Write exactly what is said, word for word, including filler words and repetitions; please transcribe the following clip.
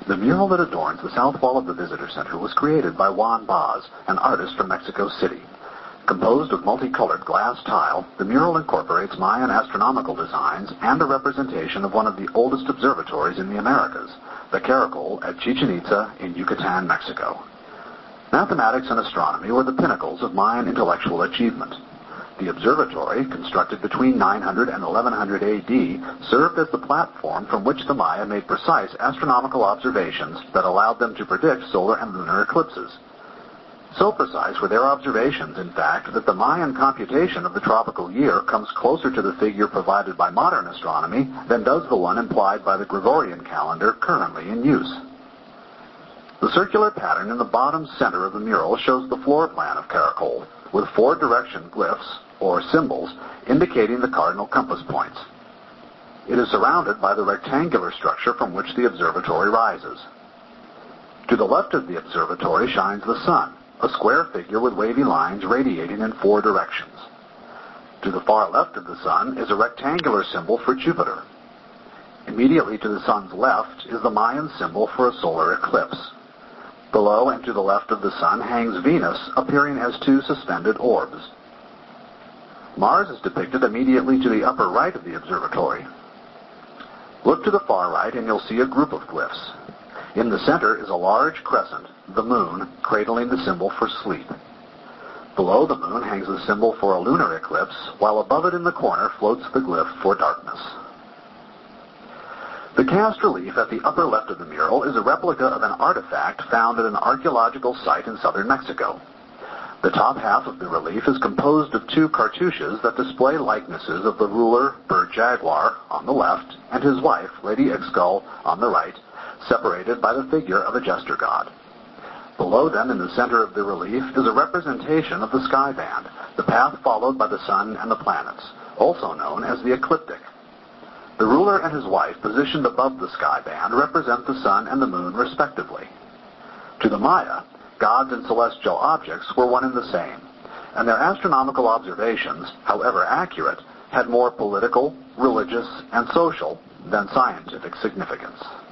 The mural that adorns the south wall of the visitor center was created by Juan Baz, an artist from Mexico City. Composed of multicolored glass tile, the mural incorporates Mayan astronomical designs and a representation of one of the oldest observatories in the Americas, the Caracol at Chichen Itza in Yucatan, Mexico. Mathematics and astronomy were the pinnacles of Mayan intellectual achievement. The observatory, constructed between nine hundred and eleven hundred A D, served as the platform from which the Maya made precise astronomical observations that allowed them to predict solar and lunar eclipses. So precise were their observations, in fact, that the Mayan computation of the tropical year comes closer to the figure provided by modern astronomy than does the one implied by the Gregorian calendar currently in use. The circular pattern in the bottom center of the mural shows the floor plan of Caracol, with four direction glyphs, or symbols, indicating the cardinal compass points. It is surrounded by the rectangular structure from which the observatory rises. To the left of the observatory shines the sun, a square figure with wavy lines radiating in four directions. To the far left of the sun is a rectangular symbol for Jupiter. Immediately to the sun's left is the Mayan symbol for a solar eclipse. Below and to the left of the sun hangs Venus, appearing as two suspended orbs. Mars is depicted immediately to the upper right of the observatory. Look to the far right and you'll see a group of glyphs. In the center is a large crescent, the moon, cradling the symbol for sleep. Below the moon hangs the symbol for a lunar eclipse, while above it in the corner floats the glyph for darkness. The cast relief at the upper left of the mural is a replica of an artifact found at an archaeological site in southern Mexico. The top half of the relief is composed of two cartouches that display likenesses of the ruler, bird Jaguar, on the left, and his wife, Lady Ixcal, on the right, separated by the figure of a jester god. Below them, in the center of the relief, is a representation of the sky band, the path followed by the sun and the planets, also known as the ecliptic. The ruler and his wife, positioned above the sky band, represent the sun and the moon respectively. To the Maya, gods and celestial objects were one and the same, and their astronomical observations, however accurate, had more political, religious, and social than scientific significance.